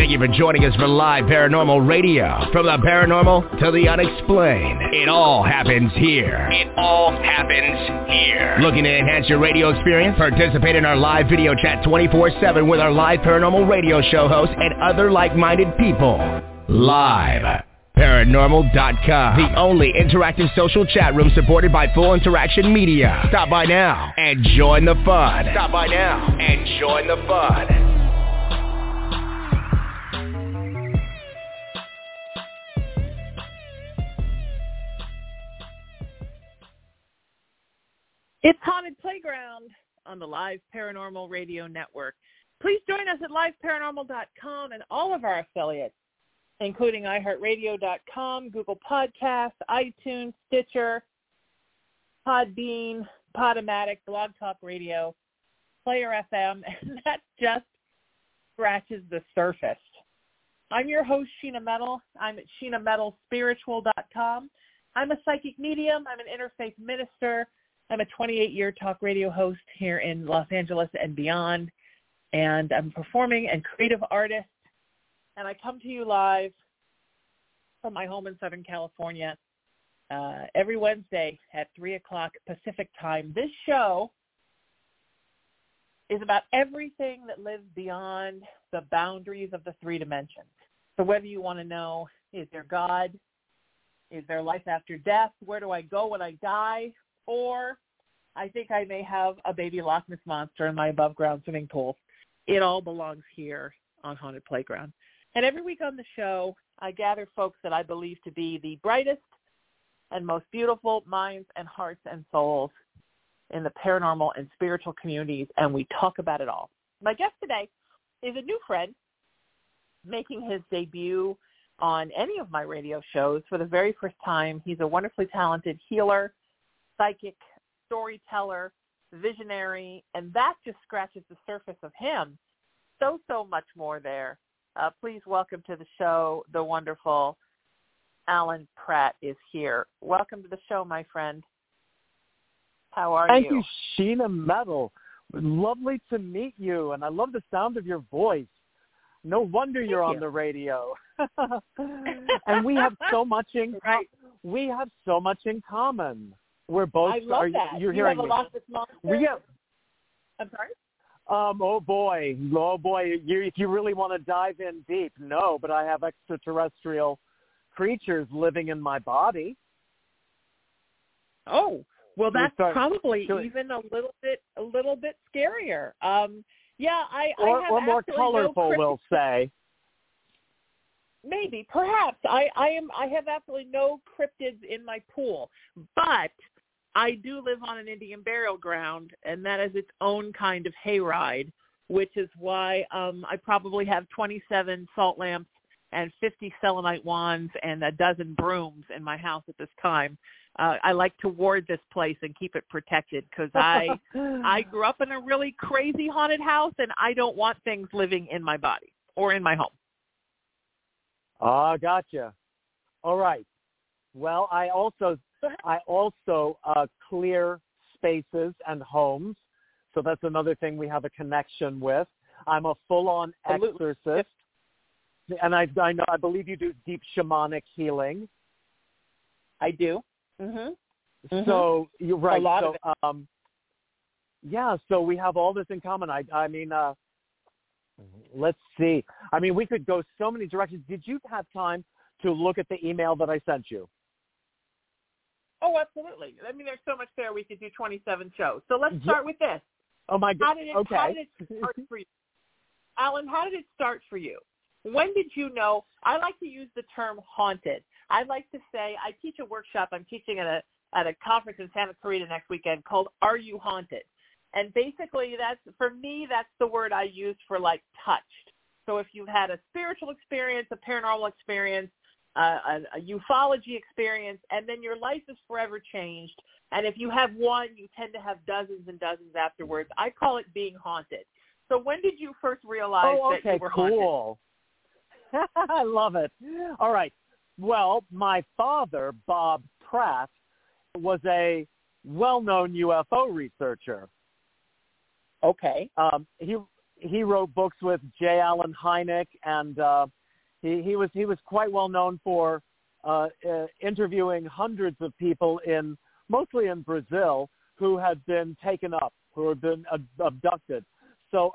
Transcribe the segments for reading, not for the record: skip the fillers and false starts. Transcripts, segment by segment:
Thank you for joining us for live paranormal radio. From the paranormal to the unexplained, it all happens here. It all happens here. Looking to enhance your radio experience? Participate in our live video chat 24/7 with our live paranormal radio show hosts and other like-minded people. Live. Paranormal.com, the only interactive social chat room supported by Full Interaction Media. Stop by now and join the fun. Stop by now and join the fun. It's Haunted Playground on the Live Paranormal Radio Network. Please join us at liveparanormal.com and all of our affiliates, including iHeartRadio.com, Google Podcasts, iTunes, Stitcher, Podbean, Podomatic, Blog Talk Radio, Player FM, and that just scratches the surface. I'm your host, Sheena Metal. I'm at SheenaMetalSpiritual.com. I'm a psychic medium. I'm an interfaith minister. I'm a 28-year talk radio host here in Los Angeles and beyond, and I'm a performing and creative artist, and I come to you live from my home in Southern California every Wednesday at 3 o'clock Pacific time. This show is about everything that lives beyond the boundaries of the three dimensions. So whether you want to know, is there God? Is there life after death? Where do I go when I die? Or I think I may have a baby Loch Ness Monster in my above-ground swimming pool. It all belongs here on Haunted Playground. And every week on the show, I gather folks that I believe to be the brightest and most beautiful minds and hearts and souls in the paranormal and spiritual communities, and we talk about it all. My guest today is a new friend making his debut on any of my radio shows for the very first time. He's a wonderfully talented healer, psychic, storyteller, visionary, and that just scratches the surface of him. So much more there. Please welcome to the show the wonderful Alan Pratt is here. Welcome to the show, my friend. How are you? Thank you, Sheena Metal. Lovely to meet you, and I love the sound of your voice. No wonder you're on the radio. And we have so much in we have so much in common. We're both. I love that. You're you hearing have a me. Loch Ness Monster? I'm sorry. Oh boy. If you really want to dive in deep, no. But I have extraterrestrial creatures living in my body. Oh, well, that's probably even a little bit scarier. Yeah, I have or more colorful, we'll say. Maybe, perhaps. I have absolutely no cryptids in my pool, but I do live on an Indian burial ground, and that is its own kind of hayride, which is why I probably have 27 salt lamps and 50 selenite wands and a dozen brooms in my house at this time. I like to ward this place and keep it protected because I grew up in a really crazy haunted house, and I don't want things living in my body or in my home. Gotcha. All right. Well, I also clear spaces and homes, so that's another thing we have a connection with. I'm a full-on exorcist, and I believe you do deep shamanic healing. I do. Mm-hmm. So you're right. A lot of it. So we have all this in common. I mean, let's see. I mean, we could go so many directions. Did you have time to look at the email that I sent you? Oh, absolutely. I mean, there's so much there. We could do 27 shows. So let's start with this. Oh, my God. How did it start for you? Alan, how did it start for you? When did you know? I like to use the term haunted. I like to say I teach a workshop. I'm teaching at a conference in Santa Clarita next weekend called Are You Haunted? And basically, that's the word I use for like touched. So if you've had a spiritual experience, a paranormal experience, a ufology experience, and then your life is forever changed. And if you have one, you tend to have dozens and dozens afterwards. I call it being haunted. So when did you first realize that you were haunted? Cool. I love it. All right. Well, my father, Bob Pratt, was a well-known UFO researcher. Okay. he wrote books with J. Allen Hynek, and he was quite well known for interviewing hundreds of people mostly in Brazil who had been taken up, who had been abducted. So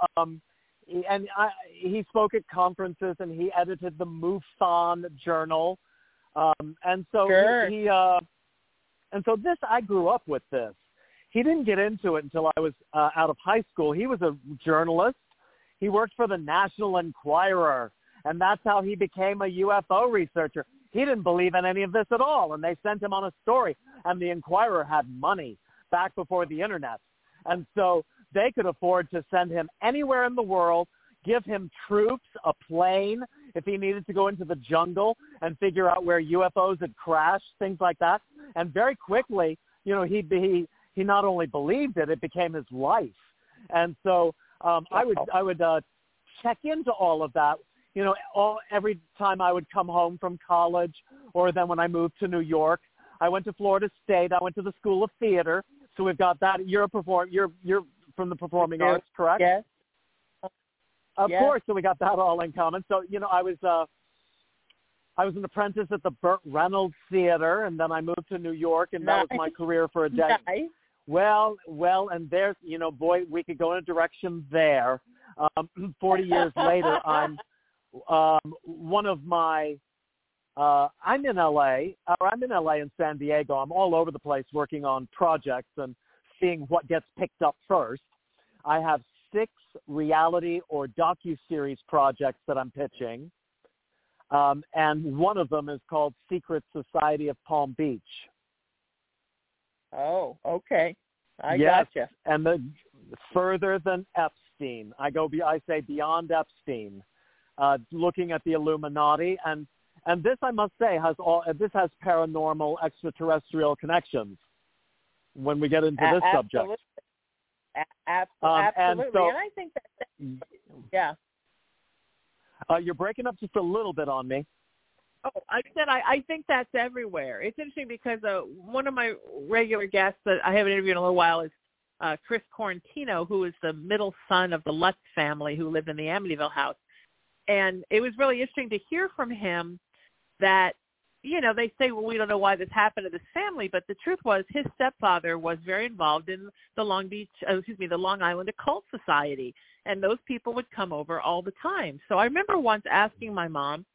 he spoke at conferences, and he edited the MUFON journal, and so sure. and so this, I grew up with this. He didn't get into it until I was out of high school. He was a journalist. He worked for the National Enquirer, and that's how he became a UFO researcher. He didn't believe in any of this at all, and they sent him on a story, and the Enquirer had money back before the Internet. And so they could afford to send him anywhere in the world, give him troops, a plane, if he needed to go into the jungle and figure out where UFOs had crashed, things like that. And very quickly, you know, he not only believed it, it became his life. And so I would check into all of that, you know, every time I would come home from college, or then when I moved to New York. I went to Florida State. I went to the School of Theater. So we've got that. You're from the performing arts, correct? Yes. Of course. So we got that all in common. So, you know, I was an apprentice at the Burt Reynolds Theater, and then I moved to New York, and that was my career for a decade. Nice. Well, and there's, you know, boy, we could go in a direction there. 40 years later, I'm one of my, I'm in LA, or I'm in LA and San Diego. I'm all over the place working on projects and seeing what gets picked up first. I have 6 reality or docuseries projects that I'm pitching. And one of them is called Secret Society of Palm Beach. Oh, okay. I yes, gotcha. And further than Epstein. I say beyond Epstein, looking at the Illuminati. And this, I must say, has paranormal extraterrestrial connections when we get into this subject. Absolutely. And I think that, yeah. You're breaking up just a little bit on me. Oh, I said I think that's everywhere. It's interesting because one of my regular guests that I haven't interviewed in a little while is Chris Quarantino, who is the middle son of the Lutz family who lived in the Amityville house. And it was really interesting to hear from him that, you know, they say, well, we don't know why this happened to this family, but the truth was his stepfather was very involved in the Long Island Occult Society, and those people would come over all the time. So I remember once asking my mom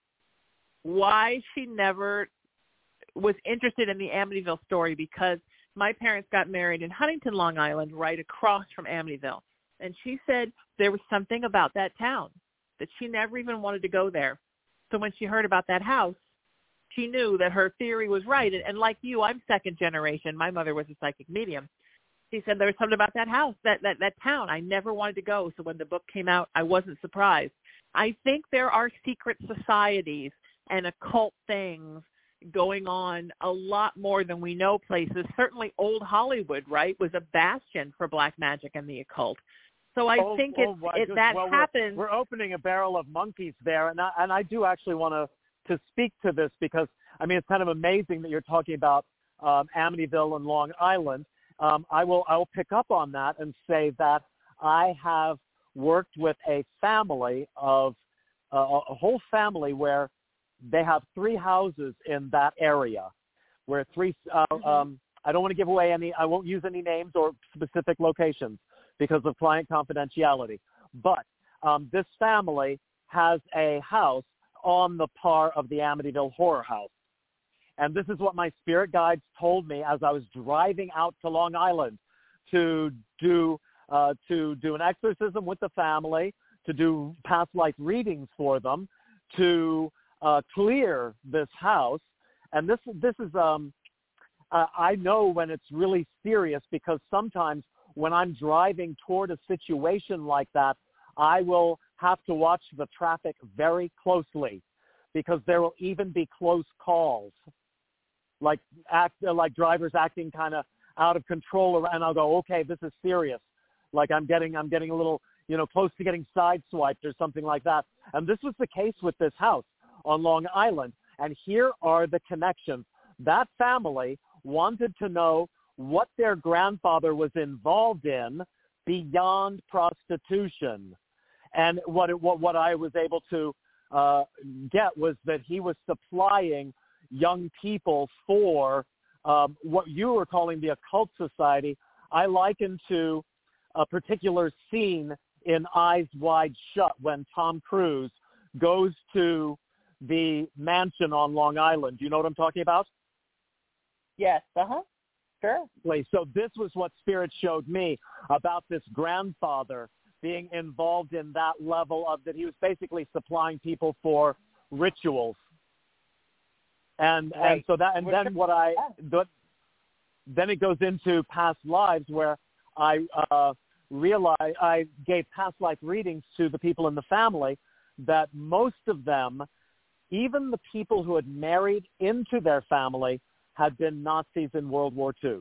why she never was interested in the Amityville story, because my parents got married in Huntington, Long Island, right across from Amityville. And she said there was something about that town that she never even wanted to go there. So when she heard about that house, she knew that her theory was right. And like you, I'm second generation. My mother was a psychic medium. She said there was something about that house, that town. I never wanted to go. So when the book came out, I wasn't surprised. I think there are secret societies and occult things going on a lot more than we know places. Certainly old Hollywood, right, was a bastion for black magic and the occult. So I think that happens. We're opening a barrel of monkeys there, and I do actually want to speak to this because, I mean, it's kind of amazing that you're talking about Amityville and Long Island. I will pick up on that and say that I have worked with a family of a whole family where they have 3 houses in that area, where 3. I don't want to give away I won't use any names or specific locations because of client confidentiality. But this family has a house on the par of the Amityville Horror House. And this is what my spirit guides told me as I was driving out to Long Island to do an exorcism with the family, to do past life readings for them, to clear this house. And this is I know when it's really serious, because sometimes when I'm driving toward a situation like that, I will have to watch the traffic very closely, because there will even be close calls, like drivers acting kind of out of control, and I'll go, okay, this is serious. Like I'm getting a little, close to getting sideswiped or something like that. And this was the case with this house on Long Island. And here are the connections. That family wanted to know what their grandfather was involved in beyond prostitution. And what I was able to get was that he was supplying young people for what you were calling the occult society. I liken to a particular scene in Eyes Wide Shut when Tom Cruise goes to the mansion on Long Island. Do you know what I'm talking about? Yes. Sure. So this was what Spirit showed me about this grandfather being involved in that level of that he was basically supplying people for rituals. And so that, and then then it goes into past lives where I realized I gave past life readings to the people in the family that most of them, even the people who had married into their family, had been Nazis in World War II.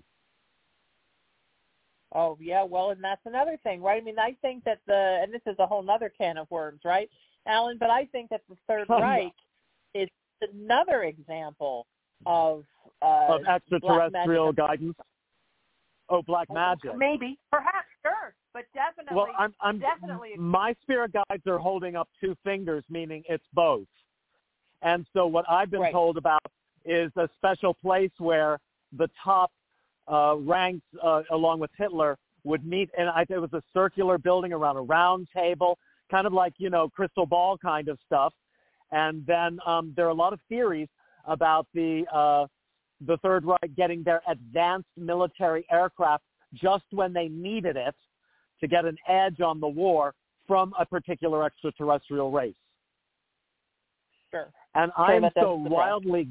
Oh, yeah. Well, and that's another thing, right? I mean, I think that and this is a whole other can of worms, right, Alan? But I think that the Third Reich is another example of extraterrestrial guidance. Oh, black magic. Maybe, perhaps, sure, but definitely. Well, definitely. My spirit guides are holding up two fingers, meaning it's both. And so what I've been told about is a special place where the top ranks, along with Hitler, would meet, and it was a circular building around a round table, kind of like, crystal ball kind of stuff. And then there are a lot of theories about the Third Reich getting their advanced military aircraft just when they needed it to get an edge on the war from a particular extraterrestrial race. Sure. And I'm so wildly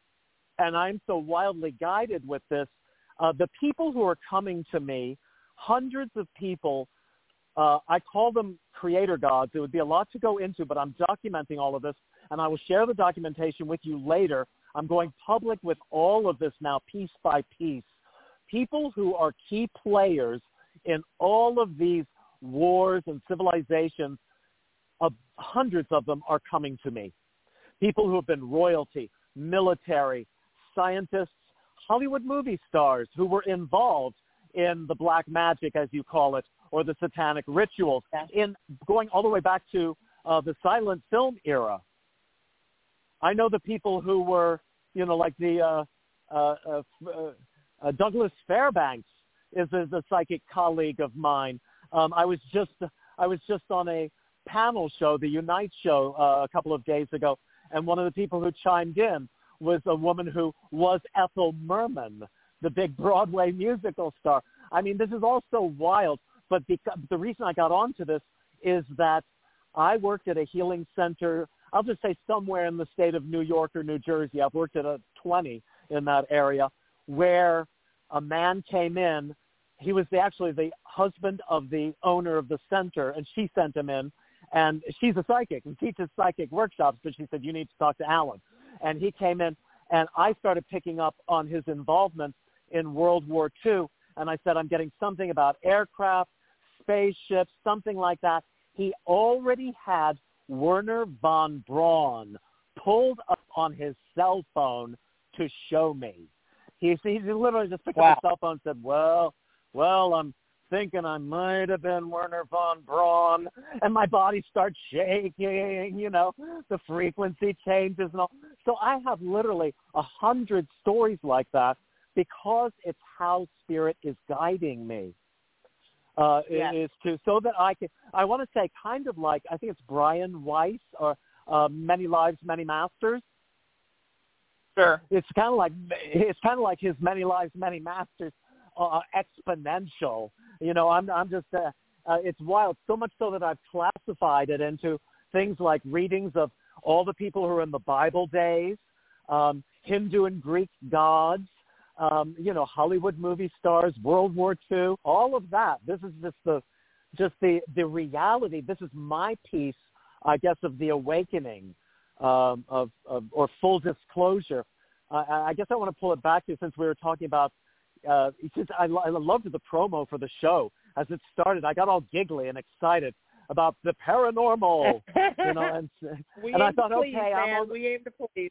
guided with this. The people who are coming to me, hundreds of people, I call them creator gods. It would be a lot to go into, but I'm documenting all of this, and I will share the documentation with you later. I'm going public with all of this now, piece by piece. People who are key players in all of these wars and civilizations, hundreds of them are coming to me. People who have been royalty, military, scientists, Hollywood movie stars who were involved in the black magic, as you call it, or the satanic rituals, in going all the way back to the silent film era. I know the people who were, like the Douglas Fairbanks is a psychic colleague of mine. I was just on a panel show, the Unite show, a couple of days ago, and one of the people who chimed in was a woman who was Ethel Merman, the big Broadway musical star. I mean, this is all so wild, but the reason I got onto this is that I worked at a healing center, I'll just say somewhere in the state of New York or New Jersey. I've worked at 20 in that area, where a man came in. He was actually the husband of the owner of the center, and she sent him in. And she's a psychic and teaches psychic workshops, but she said, you need to talk to Alan. And he came in, and I started picking up on his involvement in World War II. And I said, I'm getting something about aircraft, spaceships, something like that. He already had Werner von Braun pulled up on his cell phone to show me. He literally just picked up his cell phone and said, well, I'm thinking I might have been Werner von Braun, and my body starts shaking, the frequency changes and all. So I have literally 100 stories like that because it's how Spirit is guiding me. Is to, so that I want to say kind of like, I think it's Brian Weiss or Many Lives, Many Masters. Sure. It's kind of like his Many Lives, Many Masters exponential. I'm just, it's wild. So much so that I've classified it into things like readings of all the people who are in the Bible days, Hindu and Greek gods, Hollywood movie stars, World War II, all of that. This is just the reality. This is my piece, I guess, of the awakening or full disclosure. I guess I want to pull it back to, since we were talking about, I loved the promo for the show. As it started, I got all giggly and excited about the paranormal, and I thought, please, okay, we aim to please.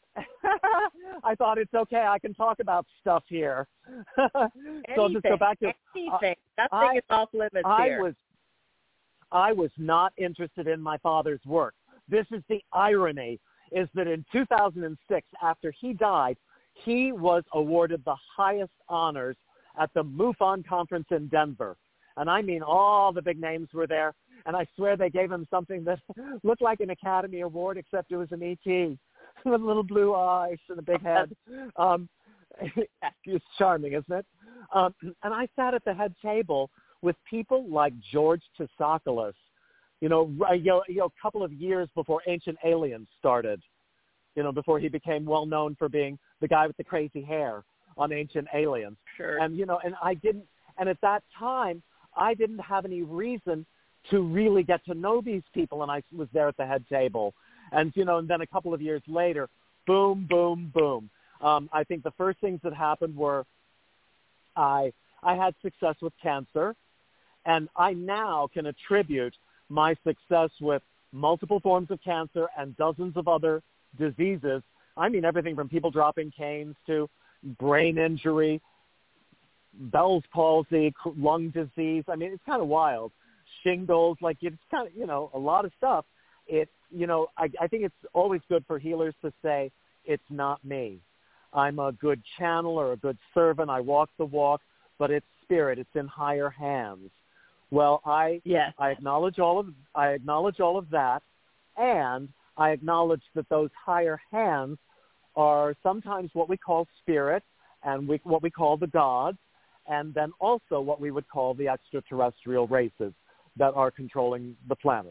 I thought it's okay. I can talk about stuff here. So I'll just go back to anything. Nothing is off limits here. I was not interested in my father's work. This is the irony, is that in 2006, after he died, he was awarded the highest honors at the MUFON conference in Denver. And I mean, all the big names were there. And I swear they gave him something that looked like an Academy Award, except it was an E.T. with little blue eyes and a big head. It's charming, isn't it? And I sat at the head table with people like George Tsoukalos, a couple of years before Ancient Aliens started, before he became well known for being the guy with the crazy hair on Ancient Aliens. Sure. And at that time, I didn't have any reason to really get to know these people, and I was there at the head table. And, and then a couple of years later, boom, boom, boom. I think the first things that happened were I had success with cancer, and I now can attribute my success with multiple forms of cancer and dozens of other diseases. I mean, everything from people dropping canes to brain injury, Bell's palsy, lung disease. I mean, it's kind of wild. Shingles, it's kind of, a lot of stuff. I think it's always good for healers to say, it's not me. I'm a good channeler, a good servant. I walk the walk, but it's spirit. It's in higher hands. Well, I acknowledge all of that, and I acknowledge that those higher hands are sometimes what we call spirit and what we call the gods, and then also what we would call the extraterrestrial races that are controlling the planet.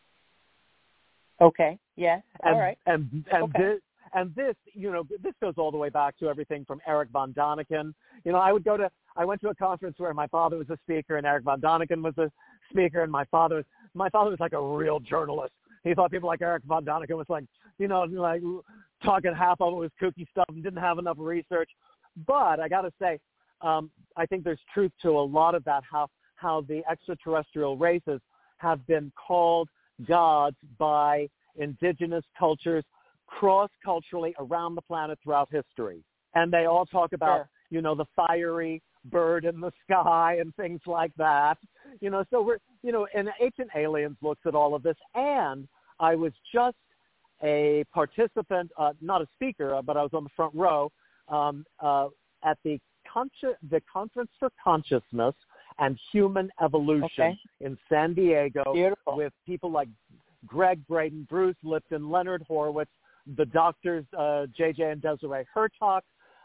Okay. Yes. All right. This goes all the way back to everything from Eric von Daniken. I went to a conference where my father was a speaker and Eric von Daniken was a speaker, and my father was like a real journalist. He thought people like Eric von Daniken was like talking half of it was kooky stuff and didn't have enough research. But I got to say, I think there's truth to a lot of that, how the extraterrestrial races have been called gods by indigenous cultures cross-culturally around the planet throughout history. And they all talk about, the fiery bird in the sky and things like that. So we're, and Ancient Aliens looks at all of this. And I was just a participant, not a speaker, but I was on the front row at the Conference for Consciousness and Human Evolution in San Diego. Beautiful. With people like Greg Braden, Bruce Lipton, Leonard Horowitz, the doctors J.J. and Desiree Hurtak,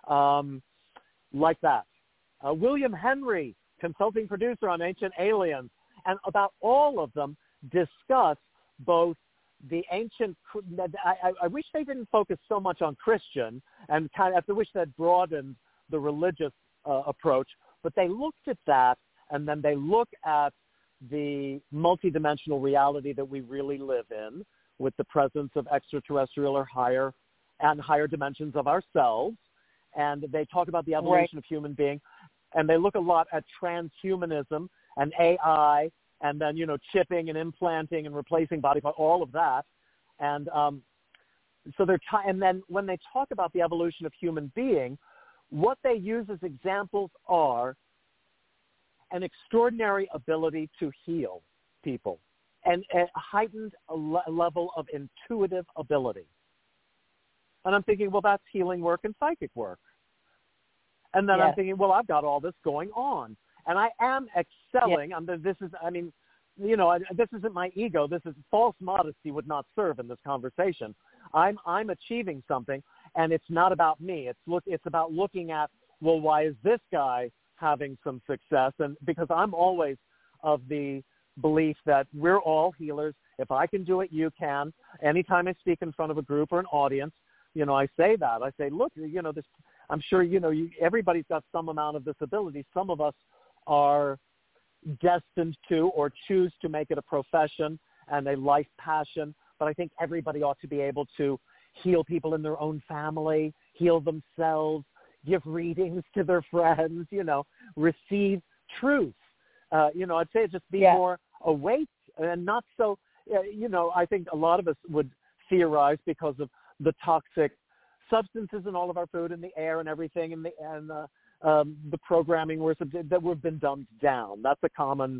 like that. William Henry, consulting producer on Ancient Aliens, and about all of them discuss both the ancient. I wish they didn't focus so much on Christian, and I wish they'd broadened the religious approach, but they looked at that, and then they look at the multidimensional reality that we really live in, with the presence of extraterrestrial or higher dimensions of ourselves. And they talk about the evolution of human being. And they look a lot at transhumanism and AI, and then, chipping and implanting and replacing body parts, all of that. And so and then when they talk about the evolution of human being, what they use as examples are an extraordinary ability to heal people, and a heightened level of intuitive ability. And I'm thinking, well, that's healing work and psychic work. And then I'm thinking, well, I've got all this going on, and I am excelling. This isn't my ego. This is false modesty would not serve in this conversation. I'm achieving something, and it's not about me. It's about looking at, well, why is this guy having some success? And because I'm always of the belief that we're all healers. If I can do it, you can. Anytime I speak in front of a group or an audience, I say that. I say, look, this. I'm sure everybody's got some amount of this ability. Some of us are destined to or choose to make it a profession and a life passion. But I think everybody ought to be able to heal people in their own family, heal themselves, give readings to their friends, receive truth. I'd say just be more awake and not so, I think a lot of us would theorize because of the toxic substances in all of our food and the air and everything, and the programming that we've been dumbed down. That's a common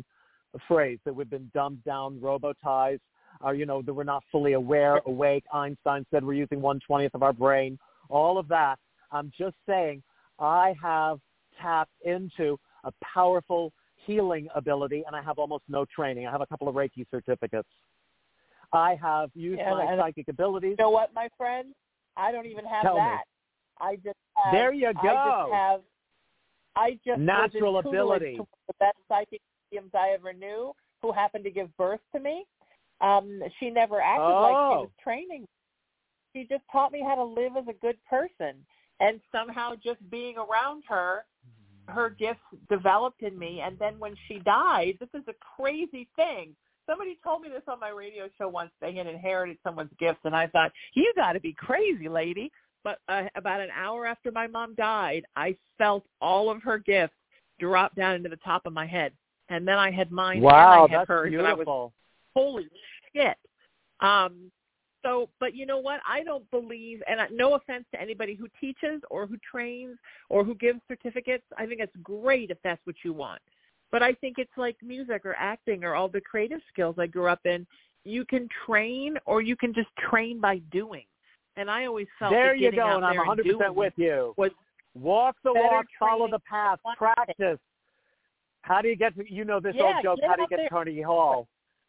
phrase that we've been dumbed down, robotized, that we're not fully aware, awake. Einstein said we're using 1/20th of our brain, all of that. I'm just saying I have tapped into a powerful healing ability, and I have almost no training. I have a couple of Reiki certificates. I have used my psychic abilities. You know what, my friend? I don't even have Tell that. Me. I just have, there you go. I just natural was ability. To the best psychic mediums I ever knew, who happened to give birth to me. She never acted like she was training. She just taught me how to live as a good person. And somehow just being around her gifts developed in me. And then when she died, this is a crazy thing. Somebody told me this on my radio show once. They had inherited someone's gifts, and I thought, you got to be crazy, lady. But about an hour after my mom died, I felt all of her gifts drop down into the top of my head. And then I had mine, and I had hers. Beautiful. And I was, holy shit. But you know what? I don't believe, and no offense to anybody who teaches or who trains or who gives certificates. I think it's great if that's what you want. But I think it's like music or acting or all the creative skills I grew up in. You can train, or you can just train by doing. And I always felt there that you getting go, out and I'm there 100% with you. Walk the walk, follow the path, practice. How do you get to, this old joke, how do you get to Carnegie Hall?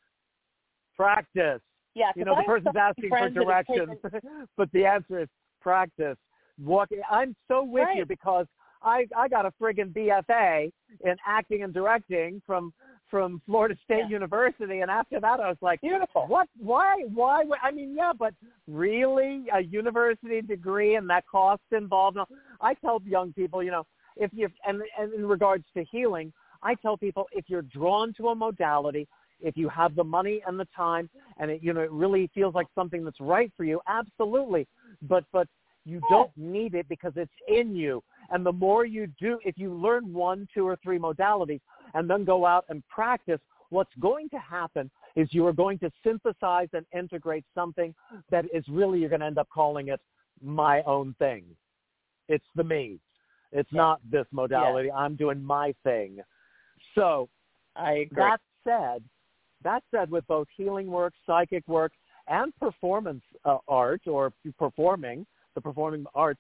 Practice. Yeah, the person's asking for directions, but the answer is practice. I'm so with you because I got a friggin' BFA in acting and directing from Florida State University, and after that I was like, beautiful. What? Why? I mean, yeah, but really, a university degree and that cost involved. I tell young people, if you and in regards to healing, I tell people if you're drawn to a modality, if you have the money and the time, and it really feels like something that's right for you, absolutely. But you don't need it because it's in you. And the more you do, if you learn 1, 2, or 3 modalities and then go out and practice, what's going to happen is you are going to synthesize and integrate something that is really, you're going to end up calling it my own thing. It's the me. It's not this modality. Yeah. I'm doing my thing. So I agree. That said, with both healing work, psychic work, and performance art or performing, the performing arts,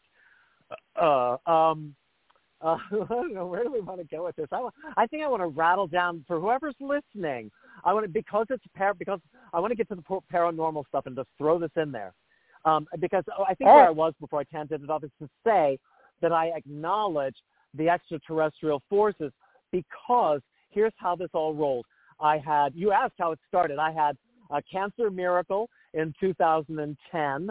I don't know, where do we want to go with this? I think I want to rattle down for whoever's listening. Because I want to get to the paranormal stuff and just throw this in there. Because I think where I was before I canted it off is to say that I acknowledge the extraterrestrial forces, because here's how this all rolled. You asked how it started. I had a cancer miracle in 2010,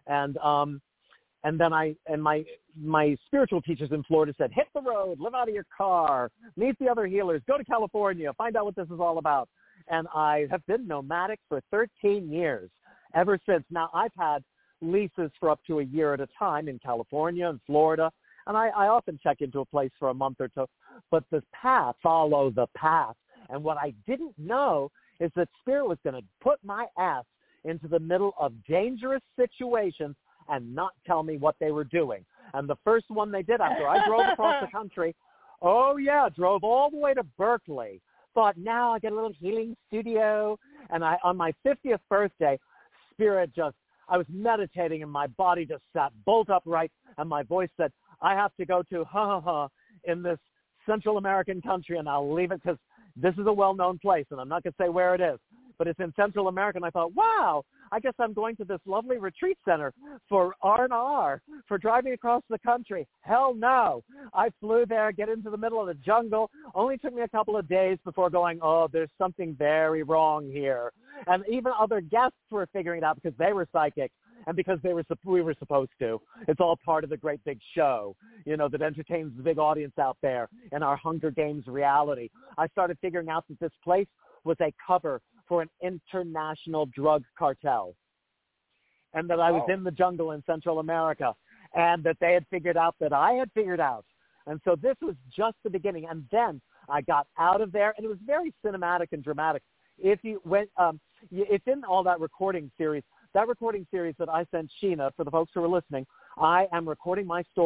and then my spiritual teachers in Florida said, hit the road, live out of your car, meet the other healers, go to California, find out what this is all about. And I have been nomadic for 13 years ever since. Now, I've had leases for up to a year at a time in California and Florida, and I often check into a place for a month or two. But follow the path. And what I didn't know is that Spirit was going to put my ass into the middle of dangerous situations and not tell me what they were doing. And the first one they did after I drove across the country, drove all the way to Berkeley, thought now I get a little healing studio. And on my 50th birthday, Spirit I was meditating and my body just sat bolt upright, and my voice said, I have to go to in this Central American country, and I'll leave it because this is a well-known place, and I'm not going to say where it is, but it's in Central America. And I thought, wow, I guess I'm going to this lovely retreat center for R&R, for driving across the country. Hell no. I flew there, get into the middle of the jungle. Only took me a couple of days before going, there's something very wrong here. And even other guests were figuring it out because they were psychic. And because we were supposed to. It's all part of the great big show, that entertains the big audience out there in our Hunger Games reality. I started figuring out that this place was a cover for an international drug cartel, and that I was in the jungle in Central America, and that they had figured out that I had figured out. And so this was just the beginning. And then I got out of there, and it was very cinematic and dramatic. If you went, it's in all that recording series. That recording series that I sent Sheena, for the folks who are listening, I am recording my story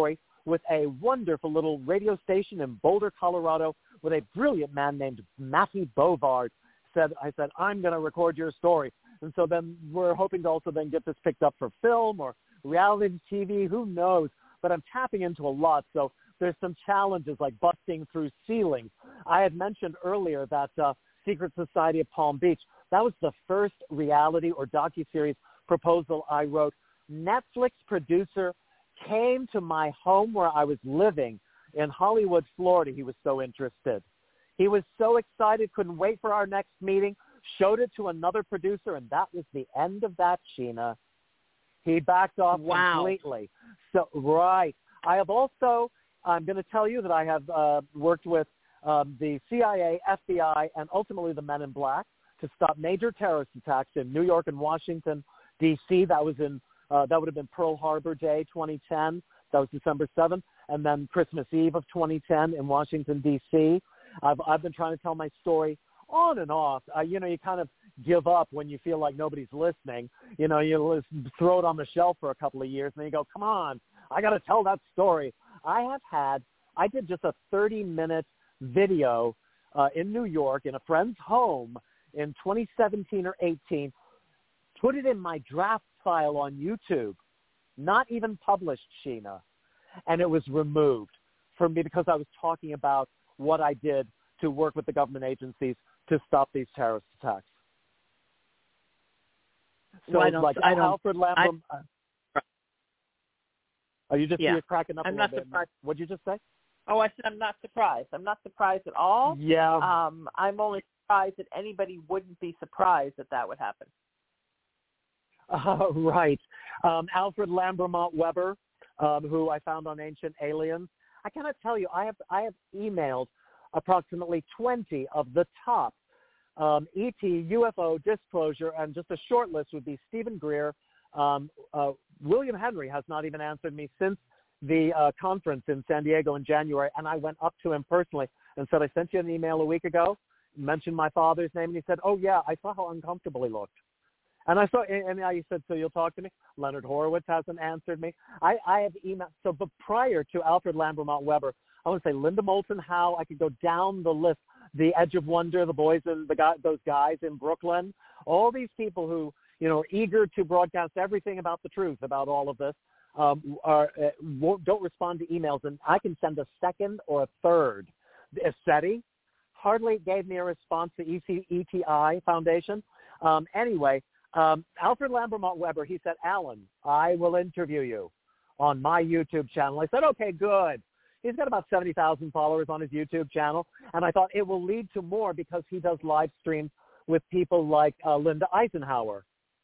with a wonderful little radio station in Boulder, Colorado, with a brilliant man named Matthew Bovard. I said, I'm going to record your story. And so then we're hoping to also then get this picked up for film or reality TV, who knows. But I'm tapping into a lot. So there's some challenges like busting through ceilings. I had mentioned earlier that Secret Society of Palm Beach, that was the first reality or docuseries proposal I wrote. Netflix producer came to my home where I was living in Hollywood, Florida. He was so interested. He was so excited, couldn't wait for our next meeting, showed it to another producer, and that was the end of that, Sheena. He backed off completely. So, right. I have also, I'm going to tell you that I have worked with the CIA, FBI, and ultimately the Men in Black to stop major terrorist attacks in New York and Washington, D.C. That was in that would have been Pearl Harbor Day 2010. That was December 7th. And then Christmas Eve of 2010 in Washington, D.C. I've been trying to tell my story on and off. You kind of give up when you feel like nobody's listening. You throw it on the shelf for a couple of years, and then you go, come on, I got to tell that story. I did just a 30-minute video in New York in a friend's home in 2017 or 18, put it in my draft file on YouTube, not even published, Sheena, and it was removed from me because I was talking about what I did to work with the government agencies to stop these terrorist attacks. So, Alfred Lambrumont. Are you just you're cracking up a little bit? Surprised. What'd you just say? Oh, I said I'm not surprised. I'm not surprised at all. Yeah. I'm only surprised that anybody wouldn't be surprised that would happen. Right. Alfred Lambrumont Weber, who I found on Ancient Aliens. I cannot tell you, I have emailed approximately 20 of the top ET, UFO, disclosure, and just a short list would be Stephen Greer. William Henry has not even answered me since the conference in San Diego in January, and I went up to him personally and said, I sent you an email a week ago, mentioned my father's name, and he said, oh, yeah, I saw how uncomfortable he looked. And I said, so you'll talk to me? Leonard Horowitz hasn't answered me. I have emailed. So, but prior to Alfred Lambrumont Weber, I want to say Linda Moulton Howe. I could go down the list. The Edge of Wonder, the boys and those guys in Brooklyn, all these people who, are eager to broadcast everything about the truth about all of this, don't respond to emails. And I can send a second or a third. SETI hardly gave me a response to ETI Foundation. Anyway, Alfred Lambrumont Weber, he said, Alan, I will interview you on my YouTube channel. I said, okay, good. He's got about 70,000 followers on his YouTube channel, and I thought it will lead to more because he does live streams with people like Linda Eisenhower,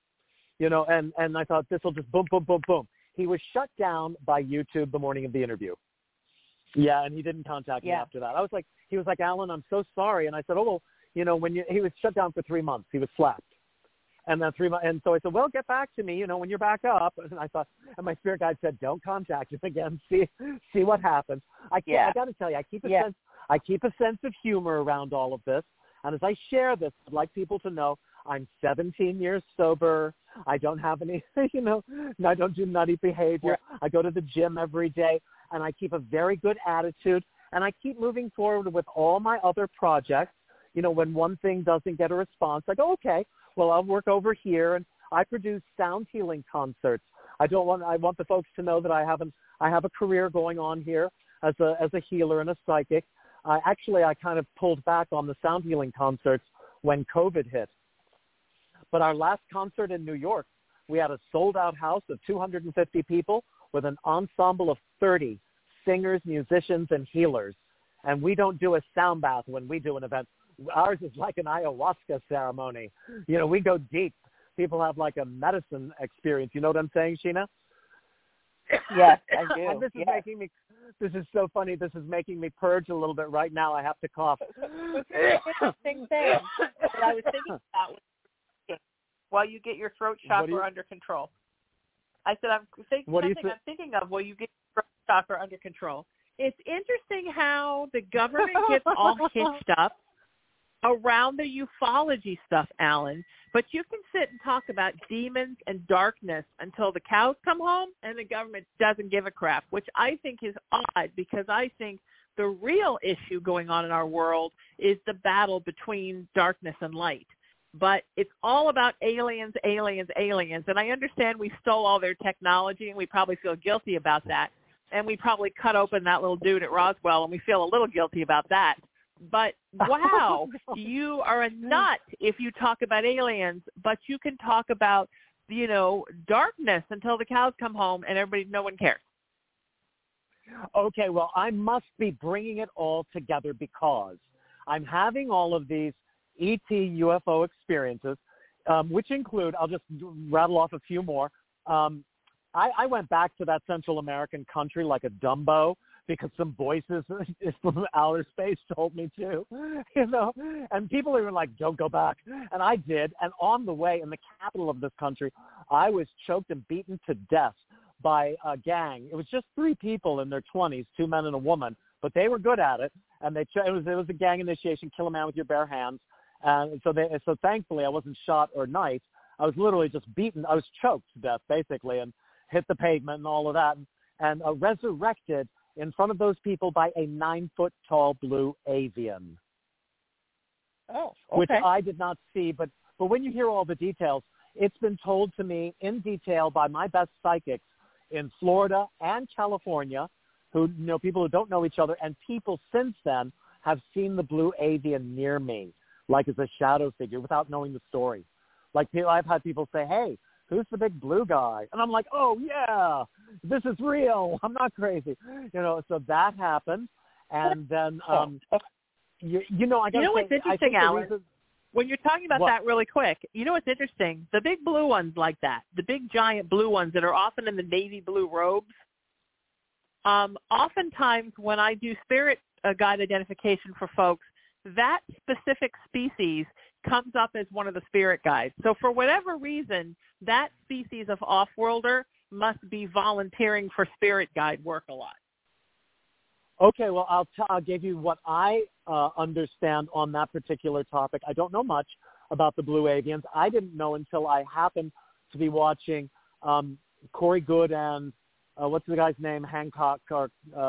and I thought this will just boom, boom, boom, boom. He was shut down by YouTube the morning of the interview. Yeah, and he didn't contact me after that. He was like, Alan, I'm so sorry. And I said, oh, well, he was shut down for 3 months. He was slapped. And then 3 months, and so I said, well, get back to me, when you're back up. And I thought, and my spirit guide said, don't contact him again. See what happens. I got to tell you, I keep a sense of humor around all of this. And as I share this, I'd like people to know I'm 17 years sober. I don't have any, I don't do nutty behavior. I go to the gym every day, and I keep a very good attitude. And I keep moving forward with all my other projects. When one thing doesn't get a response, I go, okay, well, I'll work over here, and I produce sound healing concerts. I want the folks to know that I have a career going on here as a healer and a psychic. I kind of pulled back on the sound healing concerts when COVID hit. But our last concert in New York, we had a sold-out house of 250 people with an ensemble of 30 singers, musicians, and healers. And we don't do a sound bath when we do an event. Ours is like an ayahuasca ceremony. We go deep. People have like a medicine experience. You know what I'm saying, Sheena? Yes, I do. And this is making me. This is so funny. This is making me purge a little bit right now. I have to cough. Interesting thing that I was thinking about while you get your throat chakra under control. I said I'm thinking of while you get your throat chakra under control. It's interesting how the government gets all hitched up around the ufology stuff, Alan, but you can sit and talk about demons and darkness until the cows come home and the government doesn't give a crap, which I think is odd because I think the real issue going on in our world is the battle between darkness and light. But it's all about aliens, aliens, aliens. And I understand we stole all their technology, and we probably feel guilty about that. And we probably cut open that little dude at Roswell, and we feel a little guilty about that. But, wow, you are a nut if you talk about aliens, but you can talk about, you know, darkness until the cows come home and no one cares. Okay, well, I must be bringing it all together because I'm having all of these ET UFO experiences, which include, I'll just rattle off a few more. I went back to that Central American country like a Dumbo because some voices from outer space told me to, you know, and people were like, don't go back. And I did. And on the way in the capital of this country, I was choked and beaten to death by a gang. It was just 3 people in their 20s, 2 men and a woman, but they were good at it. And it was a gang initiation, kill a man with your bare hands. And so thankfully I wasn't shot or knifed. I was literally just beaten. I was choked to death, basically, and hit the pavement and all of that, and resurrected in front of those people by a 9-foot-tall blue avian. Oh, okay. Which I did not see, but when you hear all the details, it's been told to me in detail by my best psychics in Florida and California, who, you know, people who don't know each other, and people since then have seen the blue avian near me, like as a shadow figure, without knowing the story. Like, I've had people say, hey, who's the big blue guy? And I'm like, oh, yeah, this is real. I'm not crazy. You know, so that happened. And then, you know, I got to say, what's interesting, Alan? When you're talking about that really quick, you know what's interesting? The big blue ones like that, the big giant blue ones that are often in the navy blue robes, oftentimes when I do spirit guide identification for folks, that specific species comes up as one of the spirit guides. So for whatever reason, that species of off-worlder must be volunteering for spirit guide work a lot. Okay, well, I'll give you what I understand on that particular topic. I don't know much about the blue avians. I didn't know until I happened to be watching Corey Good and what's the guy's name, Hancock, or